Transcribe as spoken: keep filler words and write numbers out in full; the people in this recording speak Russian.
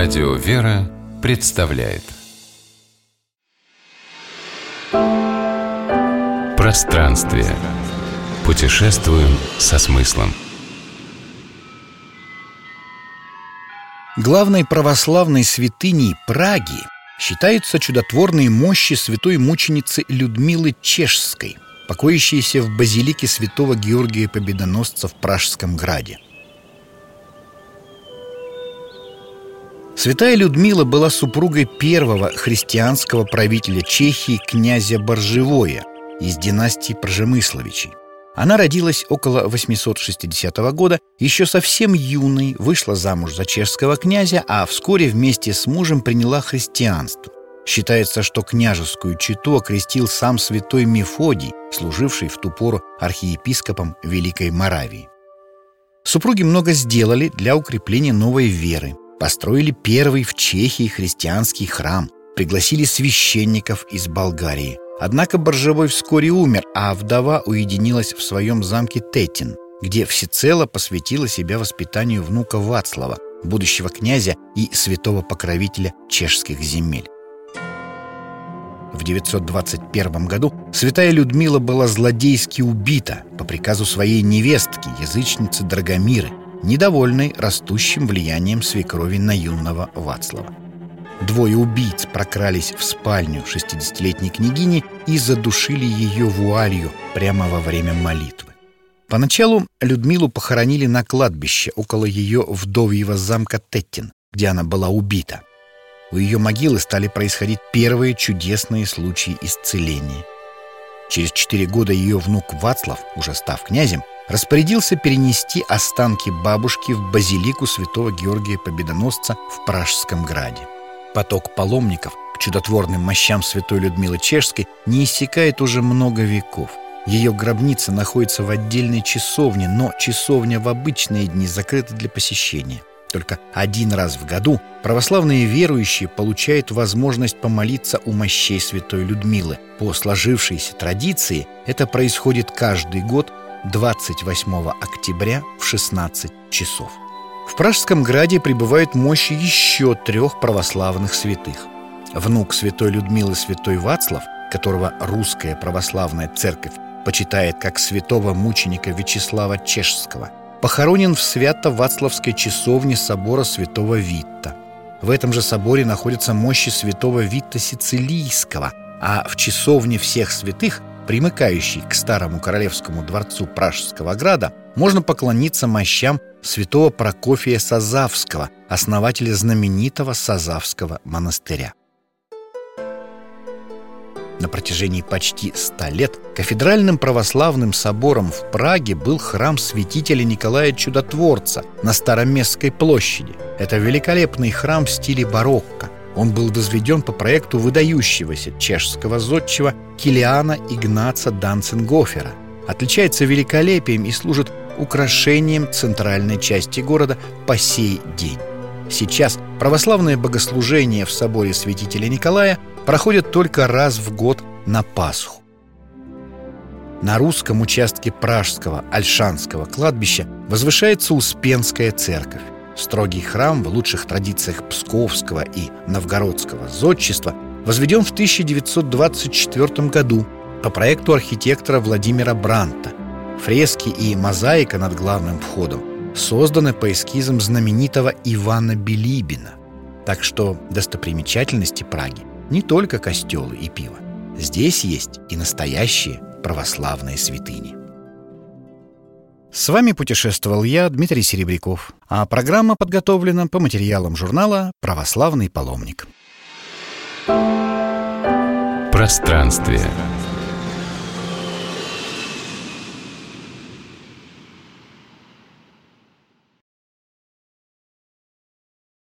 Радио «Вера» представляет Пространствие. Путешествуем со смыслом. Главной православной святыней Праги считаются чудотворные мощи святой мученицы Людмилы Чешской, покоящиеся в базилике святого Георгия Победоносца в Пражском граде. Святая Людмила была супругой первого христианского правителя Чехии князя Боржевоя из династии Пržemyslовичей. Она родилась около восемьсот шестидесятого года, еще совсем юной вышла замуж за чешского князя, а вскоре вместе с мужем приняла христианство. Считается, что княжескую чету окрестил сам святой Мефодий, служивший в ту пору архиепископом Великой Моравии. Супруги много сделали для укрепления новой веры. Построили первый в Чехии христианский храм, пригласили священников из Болгарии. Однако Боржевой вскоре умер, а вдова уединилась в своем замке Тетин, где всецело посвятила себя воспитанию внука Вацлава, будущего князя и святого покровителя чешских земель. В девятьсот двадцать первом году святая Людмила была злодейски убита по приказу своей невестки, язычницы Драгомиры, недовольной растущим влиянием свекрови на юного Вацлава. Двое убийц прокрались в спальню шестидесятилетней княгини и задушили ее вуалью прямо во время молитвы. Поначалу Людмилу похоронили на кладбище около ее вдовьего замка Теттин, где она была убита. У ее могилы стали происходить первые чудесные случаи исцеления. Через четыре года ее внук Вацлав, уже став князем, распорядился перенести останки бабушки в базилику святого Георгия Победоносца в Пражском граде. Поток паломников к чудотворным мощам святой Людмилы Чешской не иссякает уже много веков. Ее гробница находится в отдельной часовне, но часовня в обычные дни закрыта для посещения. Только один раз в году православные верующие получают возможность помолиться у мощей святой Людмилы. По сложившейся традиции это происходит каждый год двадцать восьмого октября в шестнадцать часов. В Пражском граде пребывают мощи еще трех православных святых. Внук святой Людмилы, святой Вацлав, которого русская православная церковь почитает как святого мученика Вячеслава Чешского, похоронен в Свято-Вацлавской часовне собора святого Витта. В этом же соборе находятся мощи святого Витта Сицилийского, а в часовне всех святых, примыкающей к старому королевскому дворцу Пражского града, можно поклониться мощам святого Прокофия Сазавского, основателя знаменитого Сазавского монастыря. На протяжении почти ста лет кафедральным православным собором в Праге был храм святителя Николая Чудотворца на Староместской площади. Это великолепный храм в стиле барокко. Он был возведен по проекту выдающегося чешского зодчего Килиана Игнаца Данцингофера. Отличается великолепием и служит украшением центральной части города по сей день. Сейчас православные богослужения в соборе святителя Николая проходят только раз в год на Пасху. На русском участке Пражского Ольшанского кладбища возвышается Успенская церковь. Строгий храм в лучших традициях псковского и новгородского зодчества возведен в тысяча девятьсот двадцать четвёртом году по проекту архитектора Владимира Бранта. Фрески и мозаика над главным входом созданы по эскизам знаменитого Ивана Билибина. Так что достопримечательности Праги не только костелы и пиво. Здесь есть и настоящие православные святыни. С вами путешествовал я, Дмитрий Серебряков, а программа подготовлена по материалам журнала «Православный паломник». Пространствие.